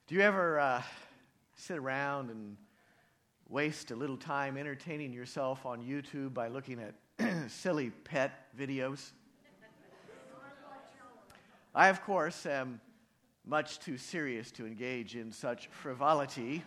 Do you ever sit around and waste a little time entertaining yourself on YouTube by looking at silly pet videos? I, of course, am much too serious to engage in such frivolity.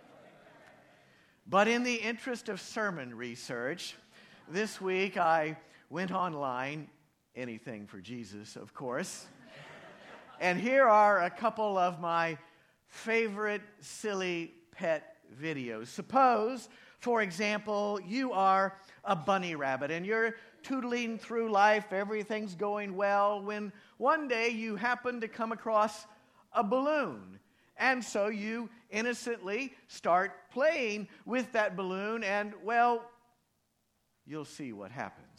But in the interest of sermon research, this week I went online, anything for Jesus, of course. And here are a couple of my favorite silly pet videos. Suppose, for example, you are a bunny rabbit and you're tootling through life, everything's going well, when one day you happen to come across a balloon. And so you innocently start playing with that balloon and, well, you'll see what happens.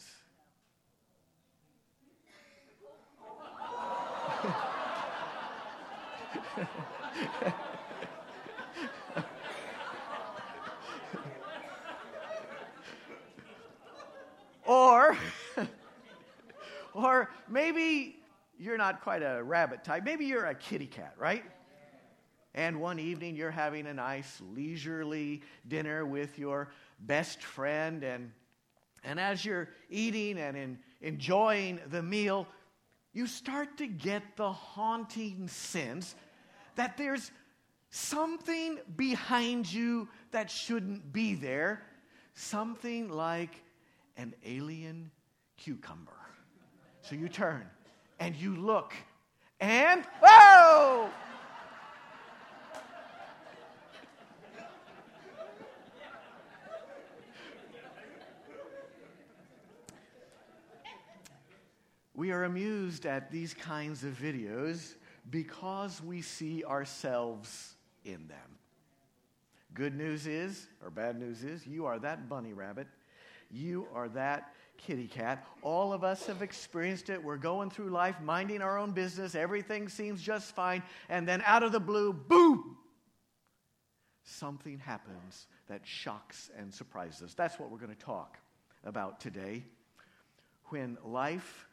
Or maybe you're not quite a rabbit type. Maybe you're a kitty cat, right? And one evening you're having a nice leisurely dinner with your best friend, and as you're eating and enjoying the meal, you start to get the haunting sense that there's something behind you that shouldn't be there, something like an alien cucumber. So you turn and you look and, whoa! We are amused at these kinds of videos because we see ourselves in them. Good news is, or bad news is, you are that bunny rabbit. You are that kitty cat. All of us have experienced it. We're going through life, minding our own business. Everything seems just fine. And then out of the blue, boom! Something happens that shocks and surprises us. That's what we're going to talk about today. When life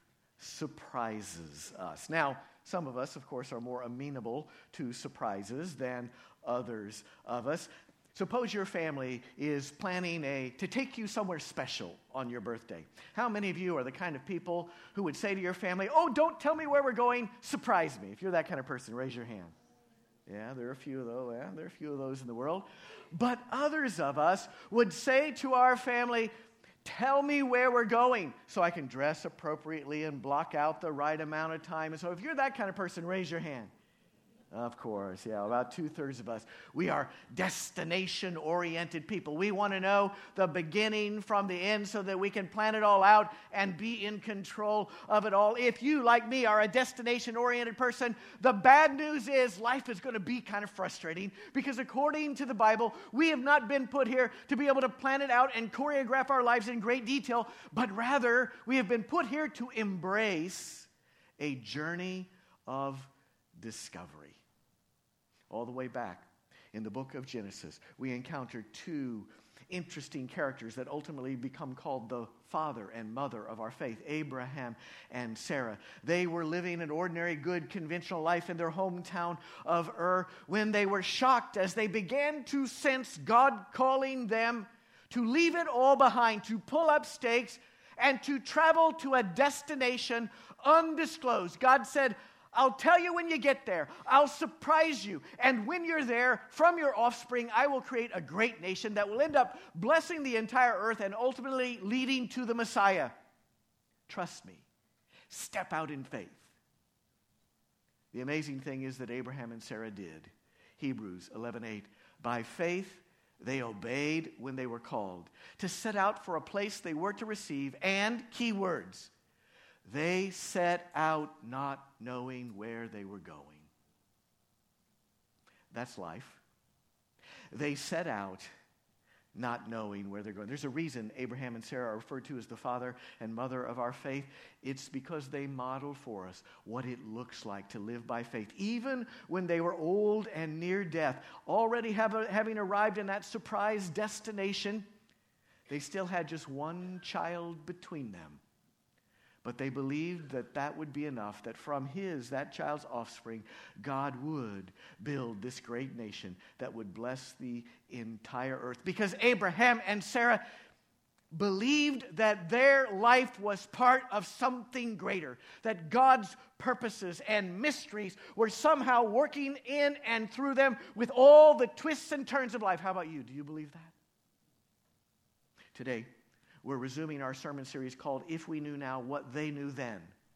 surprises us. Now, some of us, of course, are more amenable to surprises than others of us. Suppose your family is planning to take you somewhere special on your birthday. How many of you are the kind of people who would say to your family, "Oh, don't tell me where we're going, surprise me"? If you're that kind of person, raise your hand. Yeah, there are a few of those. Yeah, there are a few of those in the world. But others of us would say to our family, "Tell me where we're going so I can dress appropriately and block out the right amount of time." And so if you're that kind of person, raise your hand. Of course, yeah, about 2/3 of us. We are destination-oriented people. We want to know the beginning from the end so that we can plan it all out and be in control of it all. If you, like me, are a destination-oriented person, the bad news is life is going to be kind of frustrating because according to the Bible, we have not been put here to be able to plan it out and choreograph our lives in great detail, but rather we have been put here to embrace a journey of discovery. All the way back in the book of Genesis, we encounter two interesting characters that ultimately become called the father and mother of our faith, Abraham and Sarah. They were living an ordinary, good, conventional life in their hometown of Ur when they were shocked as they began to sense God calling them to leave it all behind, to pull up stakes, and to travel to a destination undisclosed. God said, "I'll tell you when you get there. I'll surprise you. And when you're there, from your offspring, I will create a great nation that will end up blessing the entire earth and ultimately leading to the Messiah. Trust me. Step out in faith." The amazing thing is that Abraham and Sarah did. Hebrews 11:8. By faith, they obeyed when they were called to set out for a place they were to receive, and, key words, they set out not knowing where they were going. That's life. They set out not knowing where they're going. There's a reason Abraham and Sarah are referred to as the father and mother of our faith. It's because they modeled for us what it looks like to live by faith. Even when they were old and near death, already having arrived in that surprise destination, they still had just one child between them. But they believed that that would be enough, that from that child's offspring, God would build this great nation that would bless the entire earth. Because Abraham and Sarah believed that their life was part of something greater, that God's purposes and mysteries were somehow working in and through them with all the twists and turns of life. How about you? Do you believe that? Today, we're resuming our sermon series called If We Knew Now What They Knew Then.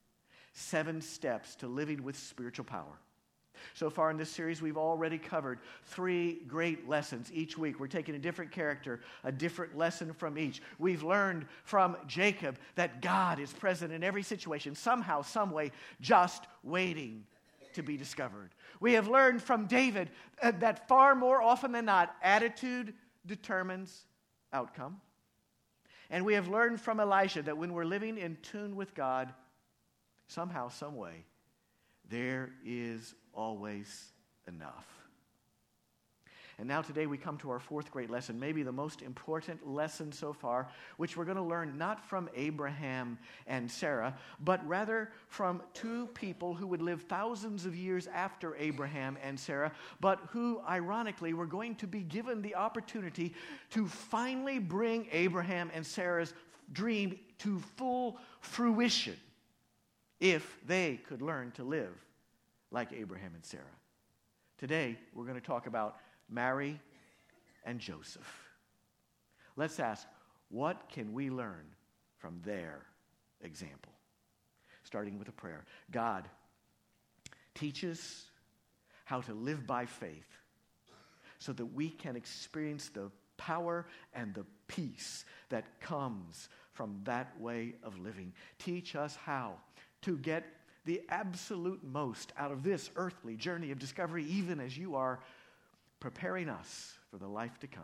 7 steps to living with spiritual power. So far in this series, we've already covered 3 great lessons each week. We're taking a different character, a different lesson from each. We've learned from Jacob that God is present in every situation, somehow, some way, just waiting to be discovered. We have learned from David that far more often than not, attitude determines outcome. And we have learned from Elisha that when we're living in tune with God, somehow, some way, there is always enough. And now today we come to our 4th great lesson, maybe the most important lesson so far, which we're going to learn not from Abraham and Sarah, but rather from 2 people who would live thousands of years after Abraham and Sarah, but who, ironically, were going to be given the opportunity to finally bring Abraham and Sarah's dream to full fruition if they could learn to live like Abraham and Sarah. Today, we're going to talk about Mary and Joseph. Let's ask, what can we learn from their example? Starting with a prayer. God, teach us how to live by faith so that we can experience the power and the peace that comes from that way of living. Teach us how to get the absolute most out of this earthly journey of discovery, even as you are preparing us for the life to come.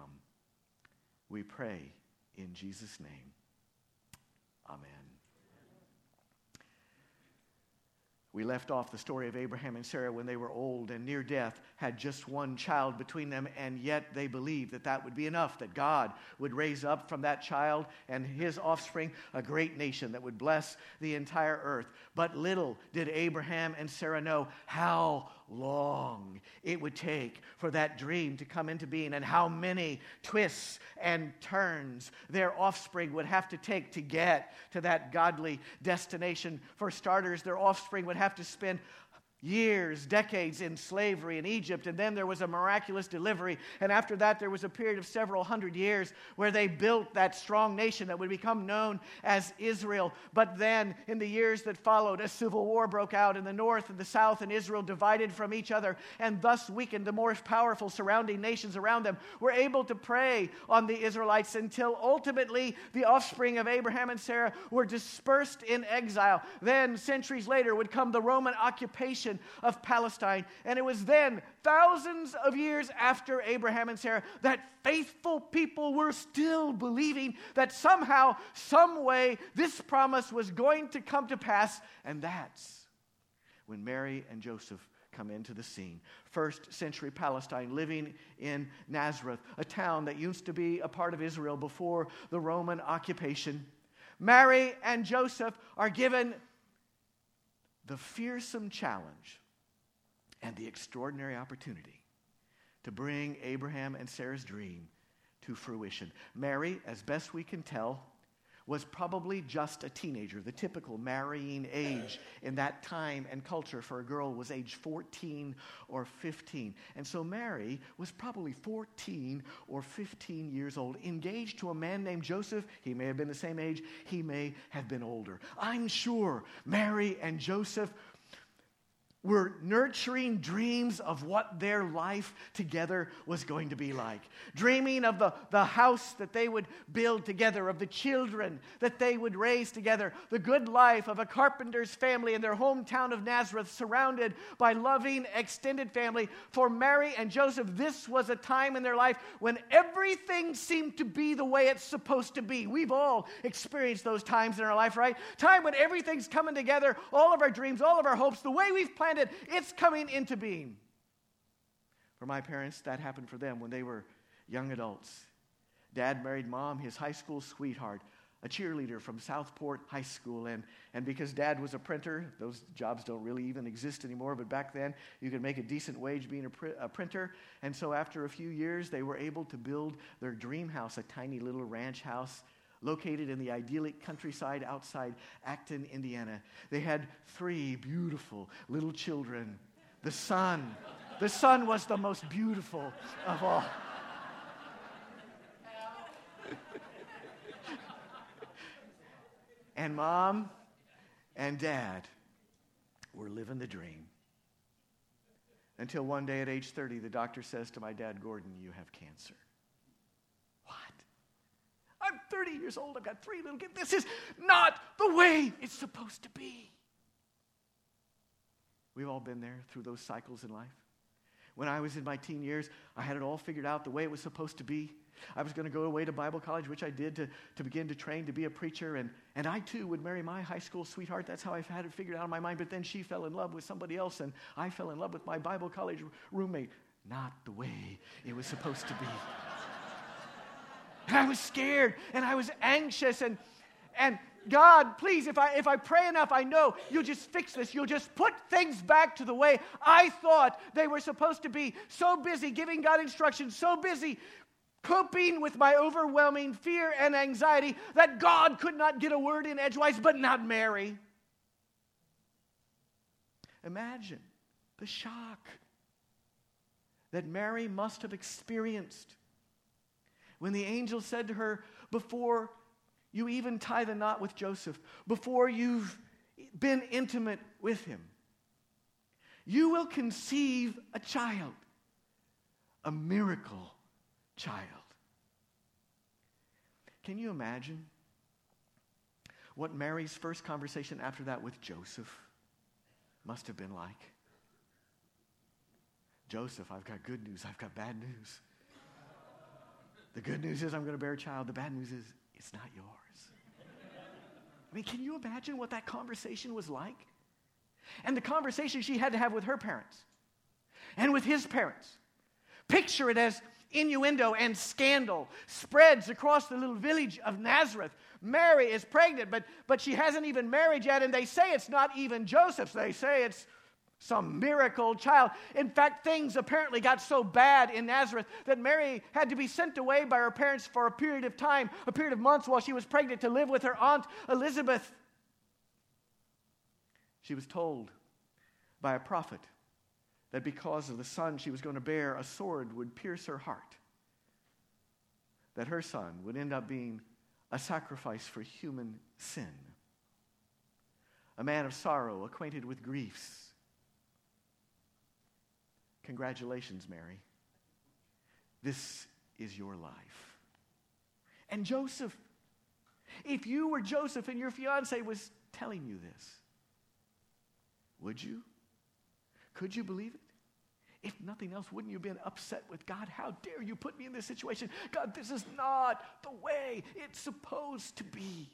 We pray in Jesus' name. Amen. We left off the story of Abraham and Sarah when they were old and near death, had just one child between them, and yet they believed that that would be enough, that God would raise up from that child and his offspring a great nation that would bless the entire earth. But little did Abraham and Sarah know how long it would take for that dream to come into being, and how many twists and turns their offspring would have to take to get to that godly destination. For starters, their offspring would have to spend years, decades in slavery in Egypt, and then there was a miraculous delivery, and after that there was a period of several hundred years where they built that strong nation that would become known as Israel. But then in the years that followed, a civil war broke out in the north and the south, and Israel divided from each other and thus weakened. The more powerful surrounding nations around them were able to prey on the Israelites until ultimately the offspring of Abraham and Sarah were dispersed in exile. Then centuries later would come the Roman occupation of Palestine, and it was then, thousands of years after Abraham and Sarah, that faithful people were still believing that somehow, some way, this promise was going to come to pass. And that's when Mary and Joseph come into the scene. 1st century Palestine, living in Nazareth, a town that used to be a part of Israel before the Roman occupation. Mary and Joseph are given the fearsome challenge and the extraordinary opportunity to bring Abraham and Sarah's dream to fruition. Mary, as best we can tell, was probably just a teenager. The typical marrying age in that time and culture for a girl was age 14 or 15. And so Mary was probably 14 or 15 years old, engaged to a man named Joseph. He may have been the same age. He may have been older. I'm sure Mary and Joseph were nurturing dreams of what their life together was going to be like. Dreaming of the house that they would build together, of the children that they would raise together, the good life of a carpenter's family in their hometown of Nazareth, surrounded by loving extended family. For Mary and Joseph, this was a time in their life when everything seemed to be the way it's supposed to be. We've all experienced those times in our life, right? Time when everything's coming together, all of our dreams, all of our hopes, the way we've planned it, it's coming into being. For my parents, that happened for them when they were young adults. Dad married Mom, his high school sweetheart, a cheerleader from Southport High School. And because Dad was a printer, those jobs don't really even exist anymore, but back then you could make a decent wage being a printer. And so after a few years, they were able to build their dream house, a tiny little ranch house located in the idyllic countryside outside Acton, Indiana. They had 3 beautiful little children. The son was the most beautiful of all. And Mom and Dad were living the dream. Until one day at age 30, the doctor says to my dad, Gordon, you have cancer. What? I'm 30 years old. I've got 3 little kids. This is not the way it's supposed to be. We've all been there through those cycles in life. When I was in my teen years, I had it all figured out the way it was supposed to be. I was going to go away to Bible college, which I did to begin to train to be a preacher. And I, too, would marry my high school sweetheart. That's how I had it figured out in my mind. But then she fell in love with somebody else, and I fell in love with my Bible college roommate. Not the way it was supposed to be. And I was scared, and I was anxious, and God, please, if I pray enough, I know you'll just fix this. You'll just put things back to the way I thought they were supposed to be. So busy giving God instructions, so busy coping with my overwhelming fear and anxiety that God could not get a word in edgewise, but not Mary. Imagine the shock that Mary must have experienced when the angel said to her, before you even tie the knot with Joseph, before you've been intimate with him, you will conceive a child, a miracle child. Can you imagine what Mary's first conversation after that with Joseph must have been like? Joseph, I've got good news, I've got bad news. The good news is I'm going to bear a child. The bad news is it's not yours. I mean, can you imagine what that conversation was like? And the conversation she had to have with her parents and with his parents. Picture it as innuendo and scandal spreads across the little village of Nazareth. Mary is pregnant, but she hasn't even married yet, and they say it's not even Joseph's. They say it's some miracle child. In fact, things apparently got so bad in Nazareth that Mary had to be sent away by her parents for a period of time, a period of months while she was pregnant, to live with her aunt Elizabeth. She was told by a prophet that because of the son she was going to bear, a sword would pierce her heart, that her son would end up being a sacrifice for human sin, a man of sorrow, acquainted with griefs. Congratulations, Mary. This is your life. And Joseph, if you were Joseph and your fiance was telling you this, would you? Could you believe it? If nothing else, wouldn't you have been upset with God? How dare you put me in this situation? God, this is not the way it's supposed to be.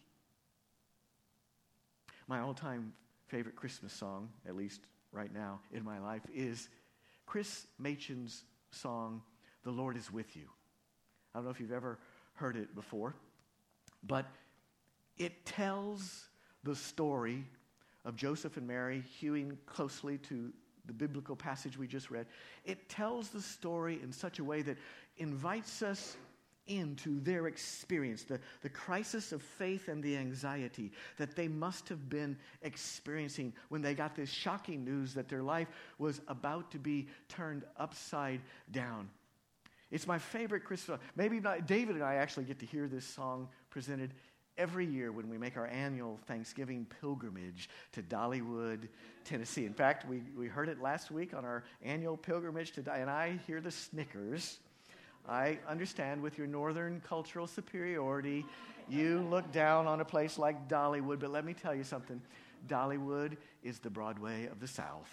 My all-time favorite Christmas song, at least right now in my life, is Chris Machen's song, The Lord is With You. I don't know if you've ever heard it before, but it tells the story of Joseph and Mary hewing closely to the biblical passage we just read. It tells the story in such a way that invites us into their experience, the crisis of faith and the anxiety that they must have been experiencing when they got this shocking news that their life was about to be turned upside down. It's my favorite Christmas song. Maybe not, David and I actually get to hear this song presented every year when we make our annual Thanksgiving pilgrimage to Dollywood, Tennessee. In fact, we heard it last week on our annual pilgrimage to and I hear the snickers. I understand with your northern cultural superiority, you look down on a place like Dollywood, but let me tell you something. Dollywood is the Broadway of the South.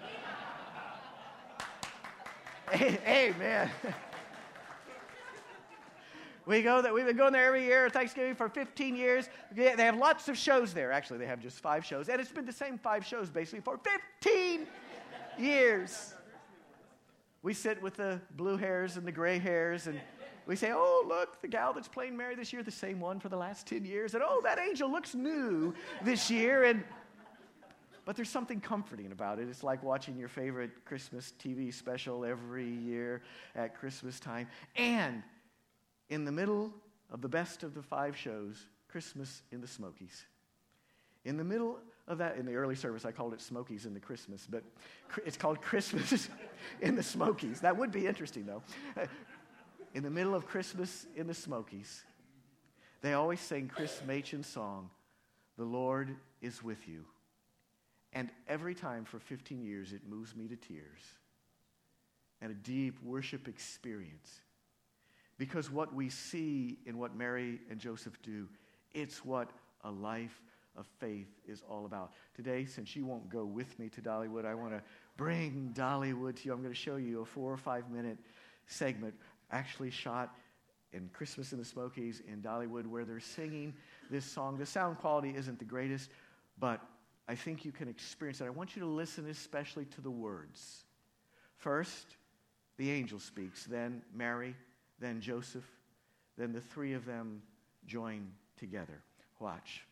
Amen. We've been going there every year, Thanksgiving, for 15 years. They have lots of shows there. Actually, they have just 5 shows. And it's been the same 5 shows, basically, for 15 years. We sit with the blue hairs and the gray hairs, and we say, oh, look, the gal that's playing Mary this year, the same one for the last 10 years. And, oh, that angel looks new this year. But there's something comforting about it. It's like watching your favorite Christmas TV special every year at Christmas time. And in the middle of the best of the 5 shows, Christmas in the Smokies. In the middle of that, in the early service, I called it Smokies in the Christmas, but it's called Christmas in the Smokies. That would be interesting, though. In the middle of Christmas in the Smokies, they always sing Chris Machen's song, "The Lord is with you." And every time for 15 years, it moves me to tears and a deep worship experience. Because what we see in what Mary and Joseph do, it's what a life of faith is all about. Today, since you won't go with me to Dollywood, I want to bring Dollywood to you. I'm going to show you a 4 or 5 minute segment actually shot in Christmas in the Smokies in Dollywood where they're singing this song. The sound quality isn't the greatest, but I think you can experience it. I want you to listen especially to the words. First, the angel speaks, then Mary, then Joseph, then the 3 of them join together. Watch.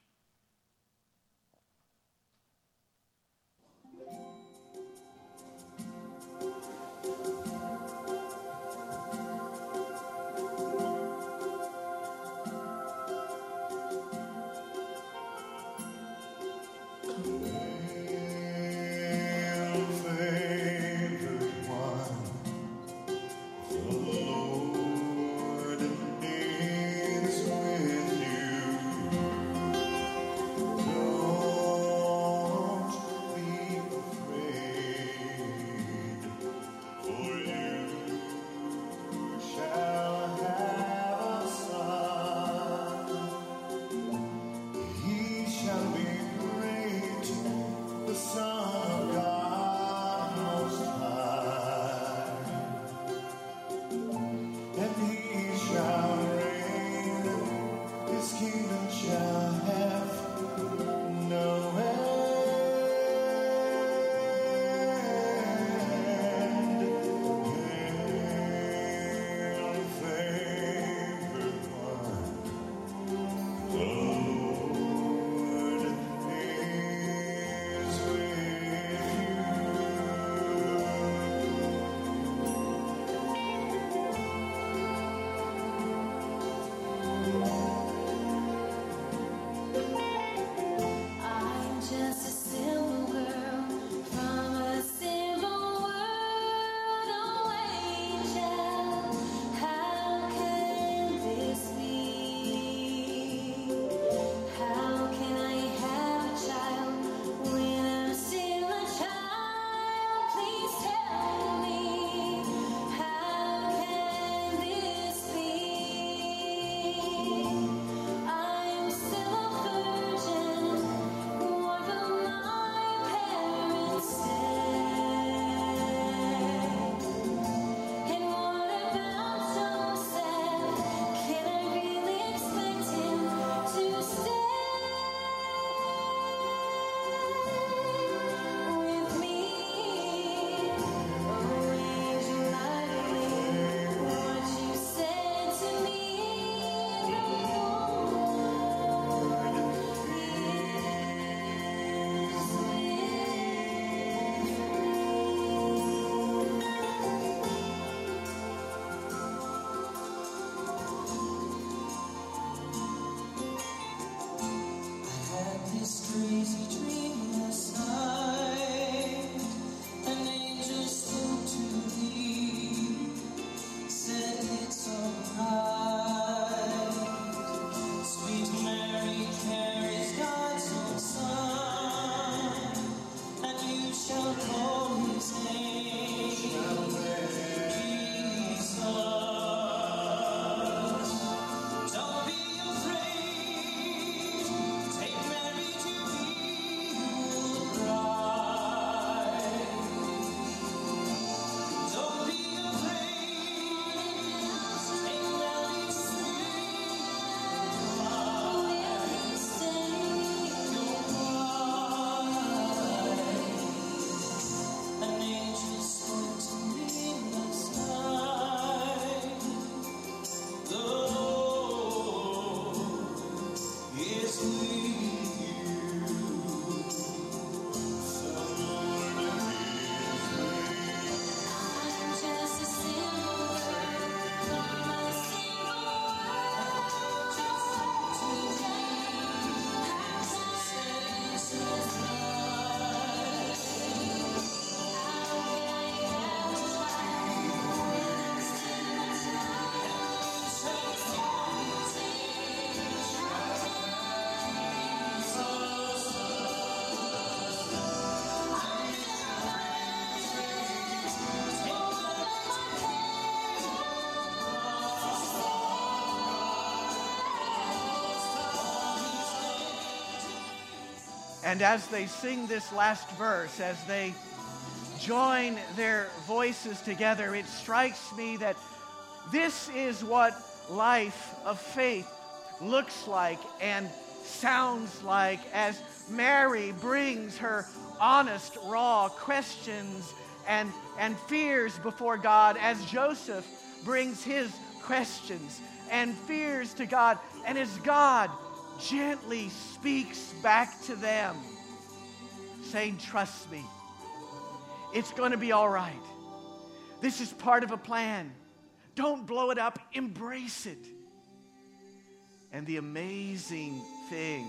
And as they sing this last verse, as they join their voices together, it strikes me that this is what life of faith looks like and sounds like as Mary brings her honest, raw questions and fears before God, as Joseph brings his questions and fears to God, and as God gently speaks back to them, saying, trust me, it's going to be all right. This is part of a plan. Don't blow it up, embrace it. And the amazing thing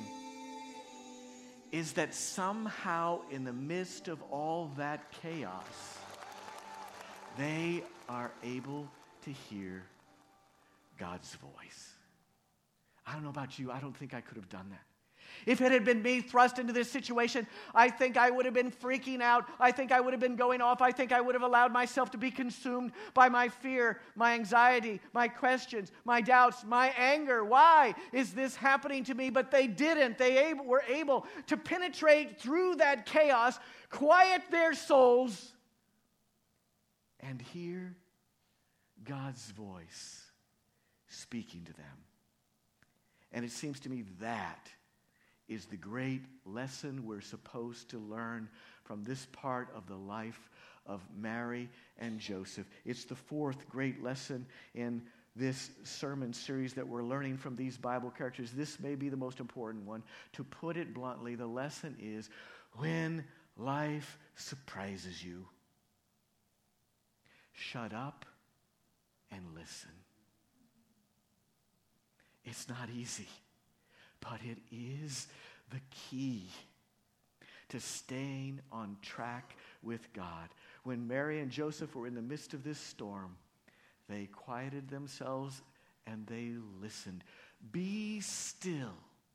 is that somehow in the midst of all that chaos, they are able to hear God's voice. I don't know about you, I don't think I could have done that. If it had been me thrust into this situation, I think I would have been freaking out. I think I would have been going off. I think I would have allowed myself to be consumed by my fear, my anxiety, my questions, my doubts, my anger. Why is this happening to me? But they didn't. They were able to penetrate through that chaos, quiet their souls, and hear God's voice speaking to them. And it seems to me that is the great lesson we're supposed to learn from this part of the life of Mary and Joseph. It's the fourth great lesson in this sermon series that we're learning from these Bible characters. This may be the most important one. To put it bluntly, the lesson is when life surprises you, shut up and listen. It's not easy, but it is the key to staying on track with God. When Mary and Joseph were in the midst of this storm, they quieted themselves and they listened. Be still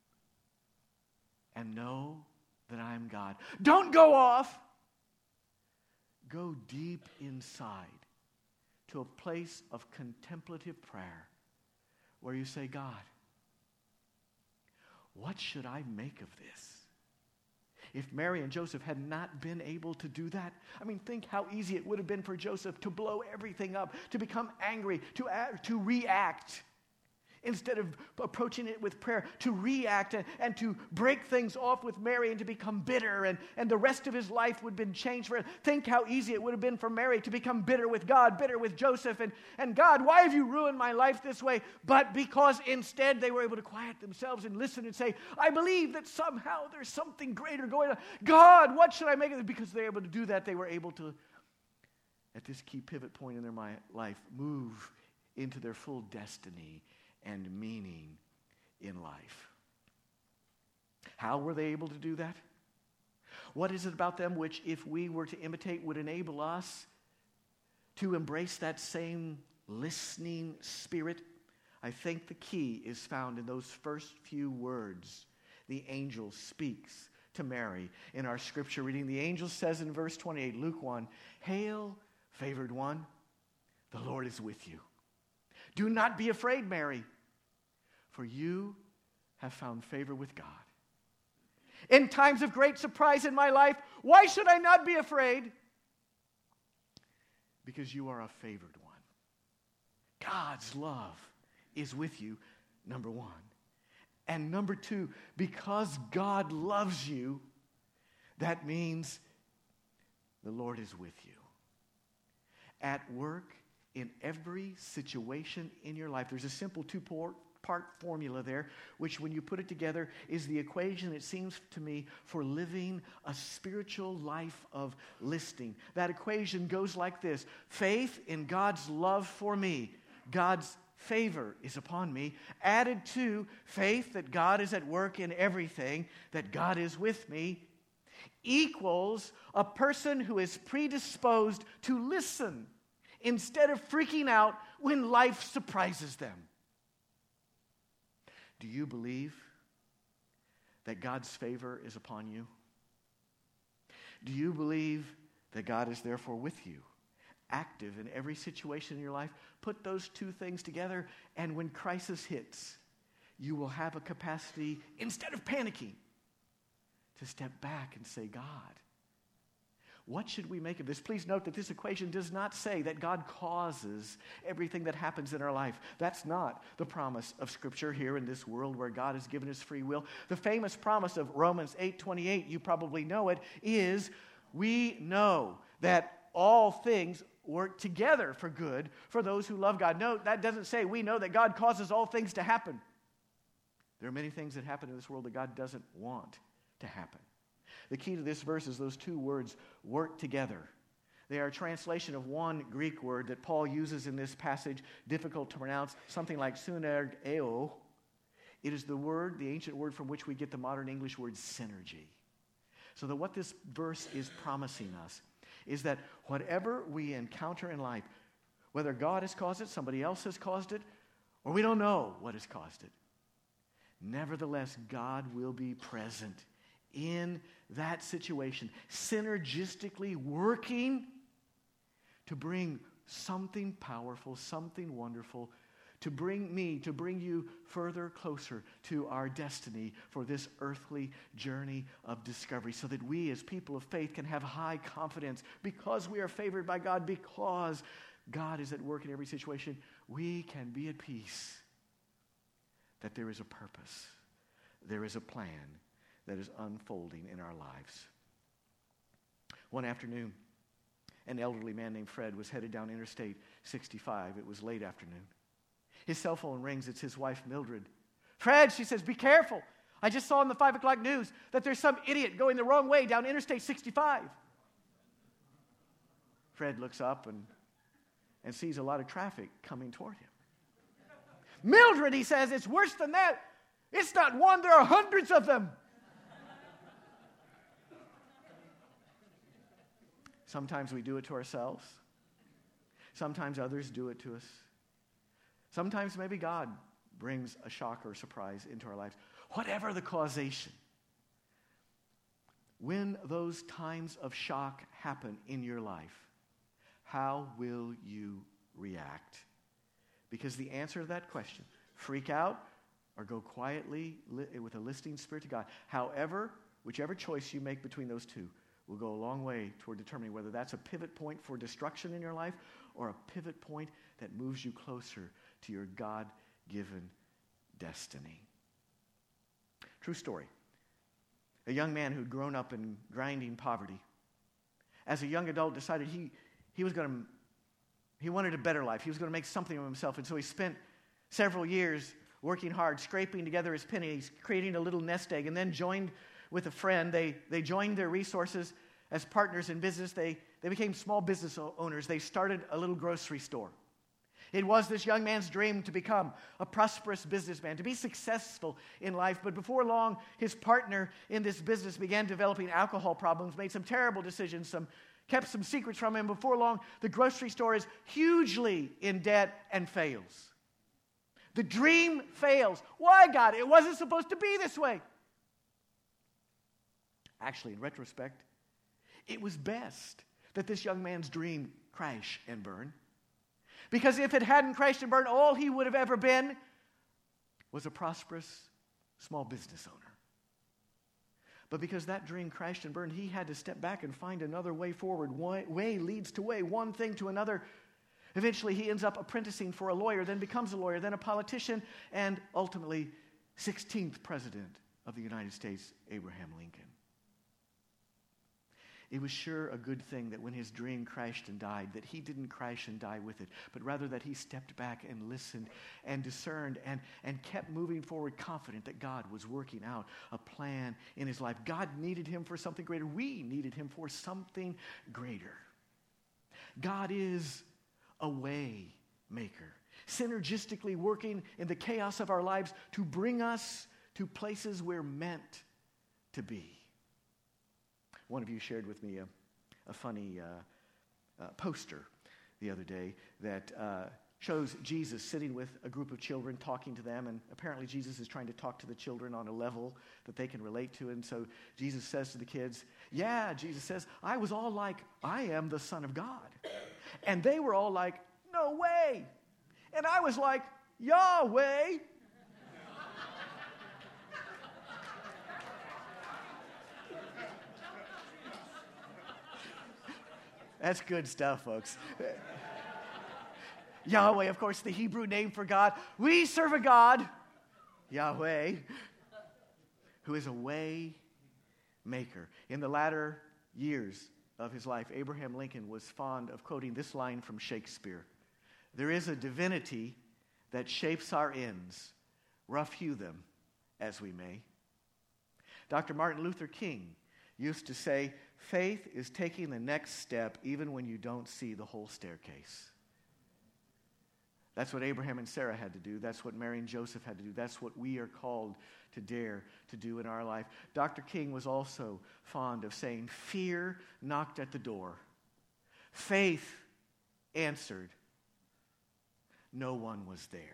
and know that I am God. Don't go off. Go deep inside to a place of contemplative prayer where you say, God, what should I make of this? If Mary and Joseph had not been able to do that, I mean, think how easy it would have been for Joseph to blow everything up, to become angry, to react. Instead of approaching it with prayer, to react and to break things off with Mary and to become bitter, and the rest of his life would have been changed for it. Think how easy it would have been for Mary to become bitter with God, bitter with Joseph, and God, why have you ruined my life this way? But because instead they were able to quiet themselves and listen and say, I believe that somehow there's something greater going on. God, what should I make of it? Because they were able to do that, they were able to, at this key pivot point in their life, move into their full destiny and meaning in life. How were they able to do that? What is it about them which, if we were to imitate, would enable us to embrace that same listening spirit? I think the key is found in those first few words the angel speaks to Mary in our scripture reading. The angel says in verse 28, Luke 1, Hail, favored one, the Lord is with you. Do not be afraid, Mary, for you have found favor with God. In times of great surprise in my life, why should I not be afraid? Because you are a favored one. God's love is with you, number one. And number two, because God loves you, that means the Lord is with you. At work, in every situation in your life, there's a simple two-part formula there, which when you put it together is the equation, it seems to me, for living a spiritual life of listening. That equation goes like this: faith in God's love for me, God's favor is upon me, added to faith that God is at work in everything, that God is with me, equals a person who is predisposed to listen instead of freaking out when life surprises them. Do you believe that God's favor is upon you? Do you believe that God is therefore with you, active in every situation in your life? Put those two things together, and when crisis hits, you will have a capacity, instead of panicking, to step back and say, God, what should we make of this? Please note that this equation does not say that God causes everything that happens in our life. That's not the promise of Scripture here in this world where God has given us free will. The famous promise of Romans 8:28, you probably know it, is we know that all things work together for good for those who love God. No, that doesn't say we know that God causes all things to happen. There are many things that happen in this world that God doesn't want to happen. The key to this verse is those two words, work together. They are a translation of one Greek word that Paul uses in this passage, difficult to pronounce, something like synergeo. It is the word, the ancient word from which we get the modern English word synergy. So that what this verse is promising us is that whatever we encounter in life, whether God has caused it, somebody else has caused it, or we don't know what has caused it, nevertheless, God will be present in that situation, synergistically working to bring something powerful, something wonderful, to bring you further closer to our destiny for this earthly journey of discovery, so that we as people of faith can have high confidence because we are favored by God, because God is at work in every situation. We can be at peace that there is a purpose, there is a plan that is unfolding in our lives. One afternoon, an elderly man named Fred was headed down Interstate 65. It was late afternoon. His cell phone rings. It's his wife, Mildred. Fred, she says, be careful. I just saw in the 5 o'clock news that there's some idiot going the wrong way down Interstate 65. Fred looks up and sees a lot of traffic coming toward him. Mildred, he says, it's worse than that. It's not one, there are hundreds of them. Sometimes we do it to ourselves. Sometimes others do it to us. Sometimes maybe God brings a shock or surprise into our lives. Whatever the causation, when those times of shock happen in your life, how will you react? Because the answer to that question, freak out or go quietly with a listening spirit to God, whichever choice you make between those two, will go a long way toward determining whether that's a pivot point for destruction in your life or a pivot point that moves you closer to your God-given destiny. True story. A young man who'd grown up in grinding poverty, as a young adult decided he wanted a better life. He was going to make something of himself, and so he spent several years working hard, scraping together his pennies, creating a little nest egg, and then joined with a friend. They joined their resources as partners in business. They became small business owners. They started a little grocery store. It was this young man's dream to become a prosperous businessman, to be successful in life. But before long, his partner in this business began developing alcohol problems, made some terrible decisions, kept some secrets from him. Before long, the grocery store is hugely in debt and fails. The dream fails. Why, God? It wasn't supposed to be this way. Actually, in retrospect, it was best that this young man's dream crash and burn. Because if it hadn't crashed and burned, all he would have ever been was a prosperous small business owner. But because that dream crashed and burned, he had to step back and find another way forward. Way leads to way, one thing to another. Eventually, he ends up apprenticing for a lawyer, then becomes a lawyer, then a politician, and ultimately 16th President of the United States, Abraham Lincoln. It was sure a good thing that when his dream crashed and died, that he didn't crash and die with it, but rather that he stepped back and listened and discerned and kept moving forward, confident that God was working out a plan in his life. God needed him for something greater. We needed him for something greater. God is a way maker, synergistically working in the chaos of our lives to bring us to places we're meant to be. One of you shared with me a funny poster the other day that shows Jesus sitting with a group of children, talking to them, and apparently Jesus is trying to talk to the children on a level that they can relate to. And so Jesus says to the kids, Jesus says, I was all like, I am the Son of God. And they were all like, no way. And I was like, Yahweh. That's good stuff, folks. Yahweh, of course, the Hebrew name for God. We serve a God, Yahweh, who is a way maker. In the latter years of his life, Abraham Lincoln was fond of quoting this line from Shakespeare. There is a divinity that shapes our ends, rough hew them as we may. Dr. Martin Luther King used to say, faith is taking the next step even when you don't see the whole staircase. That's what Abraham and Sarah had to do. That's what Mary and Joseph had to do. That's what we are called to dare to do in our life. Dr. King was also fond of saying, fear knocked at the door. Faith answered. No one was there.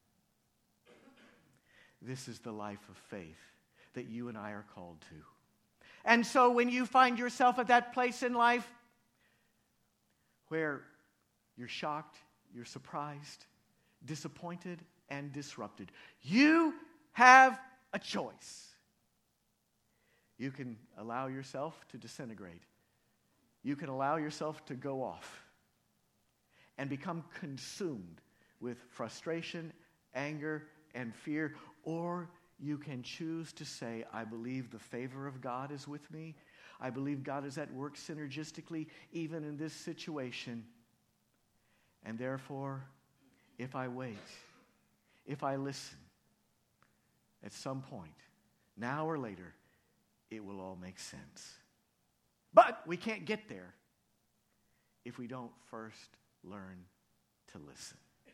This is the life of faith that you and I are called to. And so when you find yourself at that place in life where you're shocked, you're surprised, disappointed, and disrupted, you have a choice. You can allow yourself to disintegrate. You can allow yourself to go off and become consumed with frustration, anger, and fear, or you can choose to say, I believe the favor of God is with me. I believe God is at work synergistically even in this situation. And therefore, if I wait, if I listen, at some point, now or later, it will all make sense. But we can't get there if we don't first learn to listen.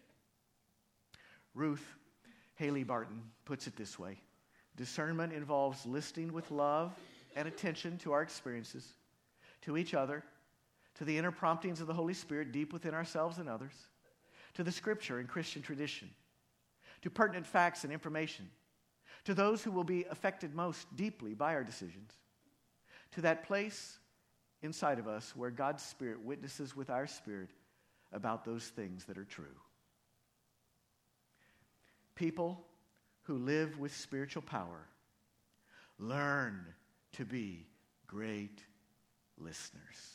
Ruth Haley Barton puts it this way: discernment involves listening with love and attention to our experiences, to each other, to the inner promptings of the Holy Spirit deep within ourselves and others, to the Scripture and Christian tradition, to pertinent facts and information, to those who will be affected most deeply by our decisions, to that place inside of us where God's Spirit witnesses with our spirit about those things that are true. People who live with spiritual power learn to be great listeners.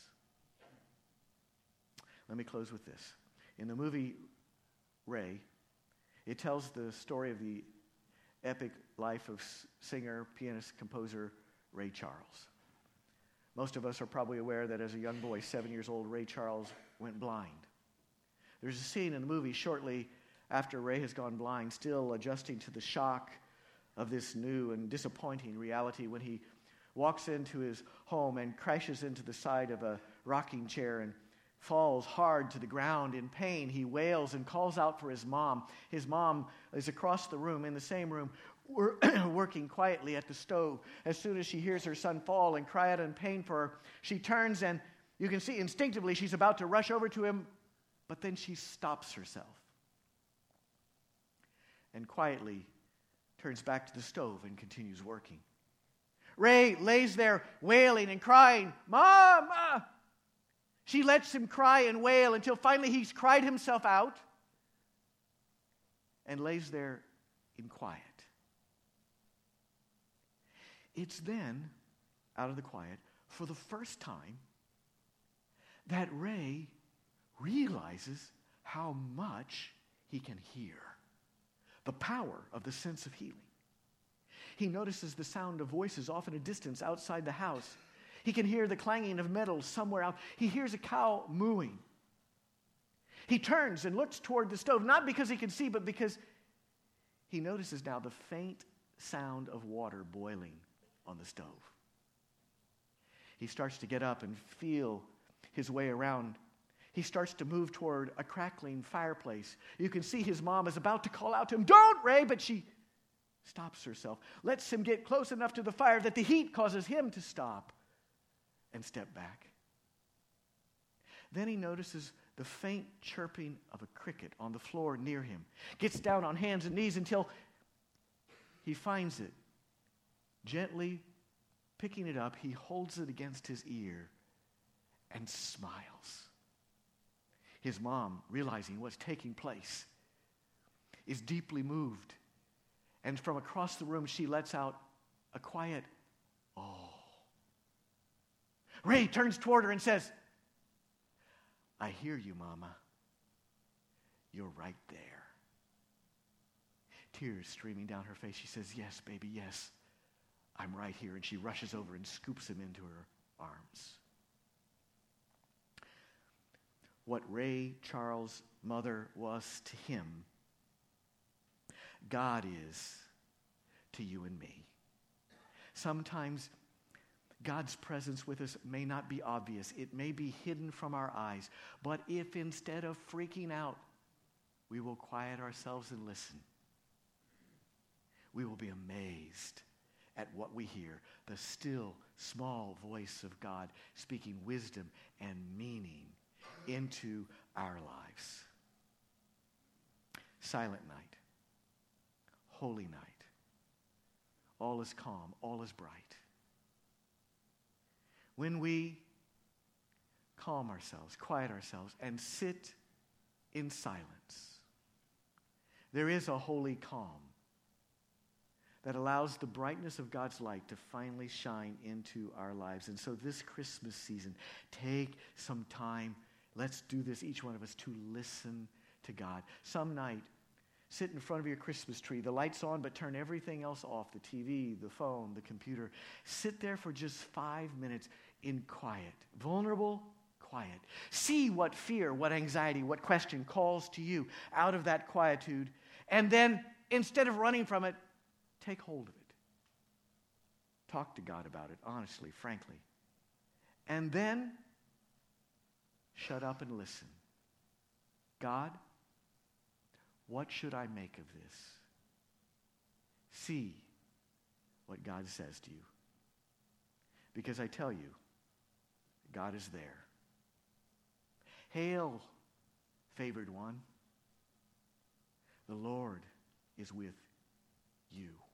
Let me close with this. In the movie Ray, it tells the story of the epic life of singer, pianist, composer Ray Charles. Most of us are probably aware that as a young boy, 7 years old, Ray Charles went blind. There's a scene in the movie shortly after Ray has gone blind, still adjusting to the shock of this new and disappointing reality, when he walks into his home and crashes into the side of a rocking chair and falls hard to the ground in pain. He wails and calls out for his mom. His mom is across the room, in the same room, working quietly at the stove. As soon as she hears her son fall and cry out in pain for her, she turns, and you can see instinctively she's about to rush over to him, but then she stops herself and quietly turns back to the stove and continues working. Ray lays there wailing and crying, "Mama!" She lets him cry and wail until finally he's cried himself out and lays there in quiet. It's then, out of the quiet, for the first time, that Ray realizes how much he can hear. The power of the sense of healing. He notices the sound of voices off in a distance outside the house. He can hear the clanging of metals somewhere out. He hears a cow mooing. He turns and looks toward the stove, not because he can see, but because he notices now the faint sound of water boiling on the stove. He starts to get up and feel his way around. He starts to move toward a crackling fireplace. You can see his mom is about to call out to him, "Don't, Ray!" But she stops herself, lets him get close enough to the fire that the heat causes him to stop and step back. Then he notices the faint chirping of a cricket on the floor near him. Gets down on hands and knees until he finds it. Gently picking it up, he holds it against his ear and smiles. His mom, realizing what's taking place, is deeply moved. And from across the room, she lets out a quiet, "Oh." Ray turns toward her and says, I hear you, Mama. You're right there. Tears streaming down her face. She says, yes, baby, yes. I'm right here. And she rushes over and scoops him into her arms. What Ray Charles' mother was to him, God is to you and me. Sometimes God's presence with us may not be obvious. It may be hidden from our eyes. But if instead of freaking out, we will quiet ourselves and listen, we will be amazed at what we hear. The still, small voice of God speaking wisdom and meaning into our lives. Silent night. Holy night. All is calm. All is bright. When we calm ourselves, quiet ourselves, and sit in silence, there is a holy calm that allows the brightness of God's light to finally shine into our lives. And so this Christmas season, take some time. Let's do this, each one of us, to listen to God. Some night, sit in front of your Christmas tree. The light's on, but turn everything else off. The TV, the phone, the computer. Sit there for just 5 minutes in quiet. Vulnerable, quiet. See what fear, what anxiety, what question calls to you out of that quietude. And then, instead of running from it, take hold of it. Talk to God about it, honestly, frankly. And then, shut up and listen. God, what should I make of this? See what God says to you. Because I tell you, God is there. Hail, favored one. The Lord is with you.